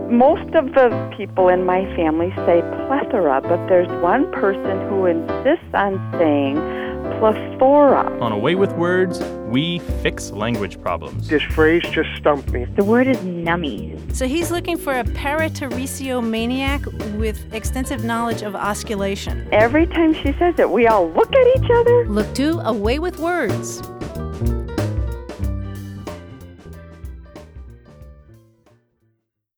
Most of the people in my family say plethora, but there's one person who insists on saying plethora. On A Way with Words, we fix language problems. This phrase just stumped me. The word is nummy. So he's looking for a parataresiomaniac with extensive knowledge of osculation. Every time she says it, we all look at each other. Look to A Way with Words.